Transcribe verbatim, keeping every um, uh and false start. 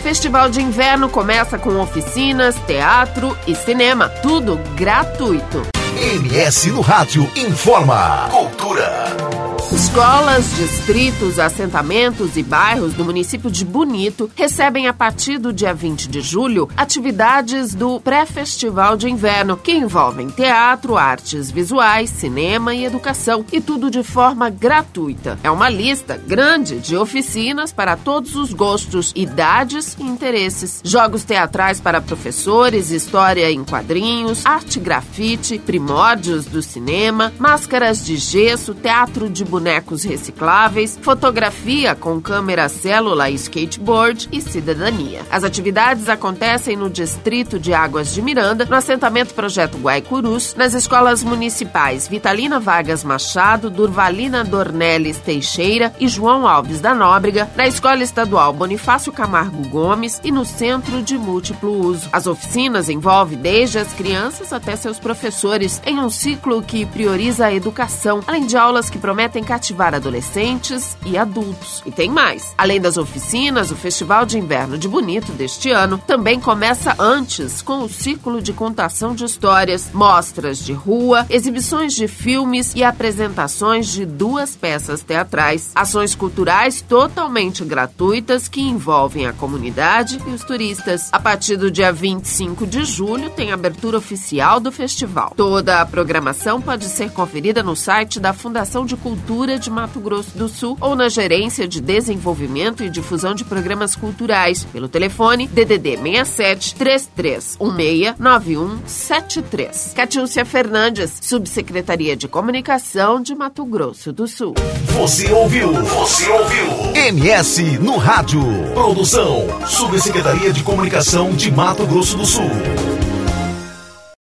Festival de Inverno começa com oficinas, teatro e cinema, tudo gratuito. M S no Rádio informa. Cultura. Escolas, distritos, assentamentos e bairros do município de Bonito recebem a partir do dia vinte de julho atividades do pré-festival de inverno, que envolvem teatro, artes visuais, cinema e educação, e tudo de forma gratuita. É uma lista grande de oficinas para todos os gostos, idades e interesses. Jogos teatrais para professores, história em quadrinhos, arte grafite, primórdios do cinema, máscaras de gesso, teatro de bonecos recicláveis, fotografia com câmera célula e skateboard e cidadania. As atividades acontecem no Distrito de Águas de Miranda, no assentamento Projeto Guaicurus, nas escolas municipais Vitalina Vargas Machado, Durvalina Dornelles Teixeira e João Alves da Nóbrega, na Escola Estadual Bonifácio Camargo Gomes e no Centro de Múltiplo Uso. As oficinas envolvem desde as crianças até seus professores, em um ciclo que prioriza a educação, além de aulas que prometem cativar adolescentes e adultos. E tem mais. Além das oficinas, o Festival de Inverno de Bonito deste ano também começa antes com o ciclo de contação de histórias, mostras de rua, exibições de filmes e apresentações de duas peças teatrais. Ações culturais totalmente gratuitas que envolvem a comunidade e os turistas. A partir do dia vinte e cinco de julho tem a abertura oficial do festival. Toda a programação pode ser conferida no site da Fundação de Cultura de Mato Grosso do Sul ou na Gerência de Desenvolvimento e Difusão de Programas Culturais pelo telefone D D D seis sete, três três um seis, nove um sete três. Catiúcia Fernandes, Subsecretaria de Comunicação de Mato Grosso do Sul. Você ouviu? Você ouviu? M S no Rádio. Produção, Subsecretaria de Comunicação de Mato Grosso do Sul.